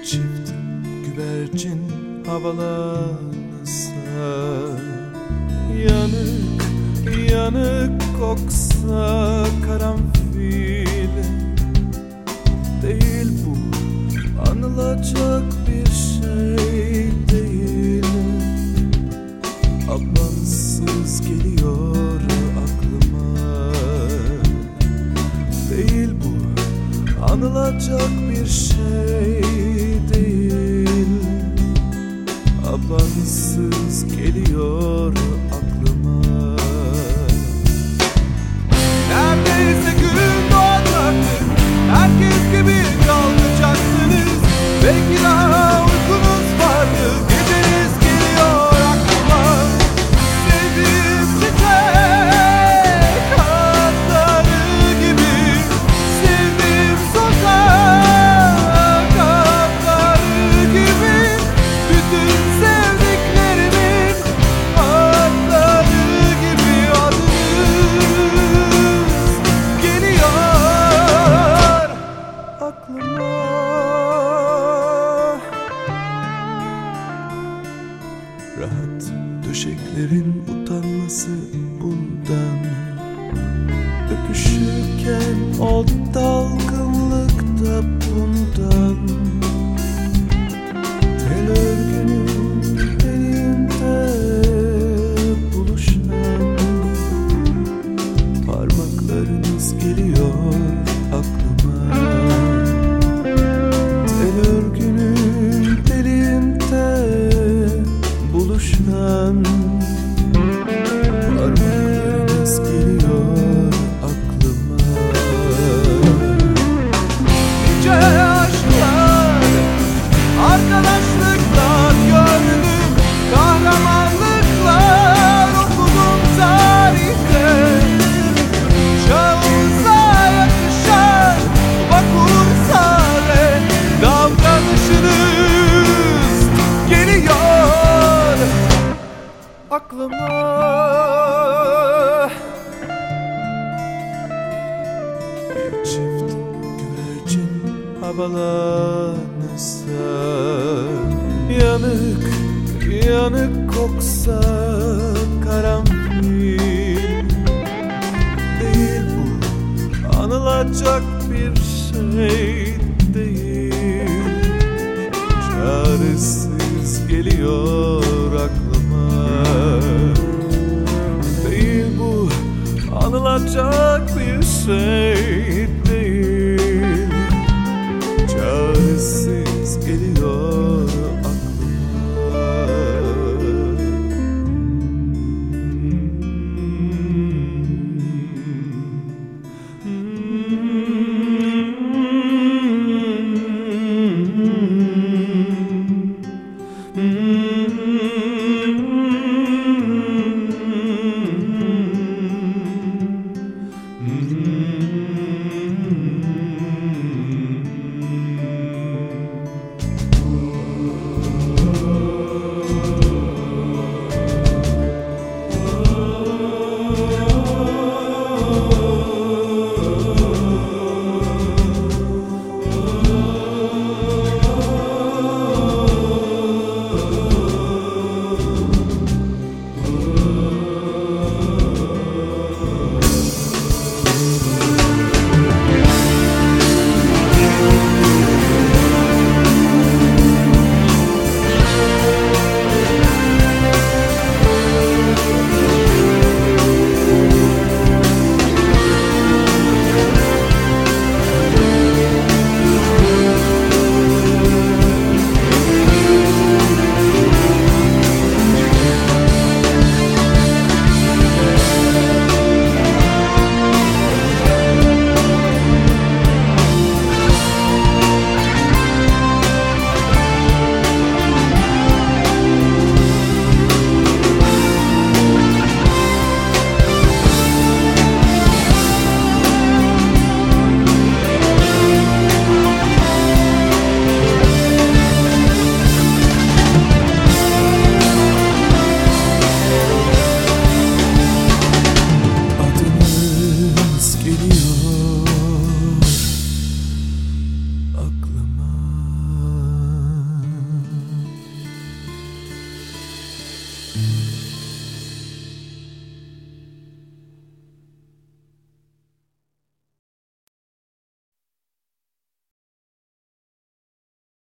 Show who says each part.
Speaker 1: çift güvercin havalanırsa, yanık yanık koksa karanfil, değil bu anılacak bir şey değil. Ablansız geliyor aklıma, değil bu anılacak bir şey değil. Ablansız geliyor aklıma. Neredeyse gün doğacaktı, herkes gibi kalkacaksınız. Belki daha uykunuz vardı, geceniz geliyor aklıma. Sevdiğim çiçek hatları gibi, sevdiğim sokak hatları gibi, bütün sevdiklerimin hatları gibi adınız geliyor aklıma. Rahat döşeklerin utanması bundan, öpüşürken o dalgınlık da bundan. Tel örgünün elinde buluşan parmaklarınız geliyor aklıma. Tel örgünün elinde buluşan parmaklarınız geliyor aklıma. Nice aşklar, arkadaşlıklar gördüm, kahramanlıklar okudum tarihte. Çağımıza yakışan vakur sade davranışınız geliyor aklıma. Bir çift güvercin havalanırsa, yanık yanık koksa karanfil, değil bu anılacak bir şey değil. Çaresiz geliyor aklıma, değil bu anılacak bir şey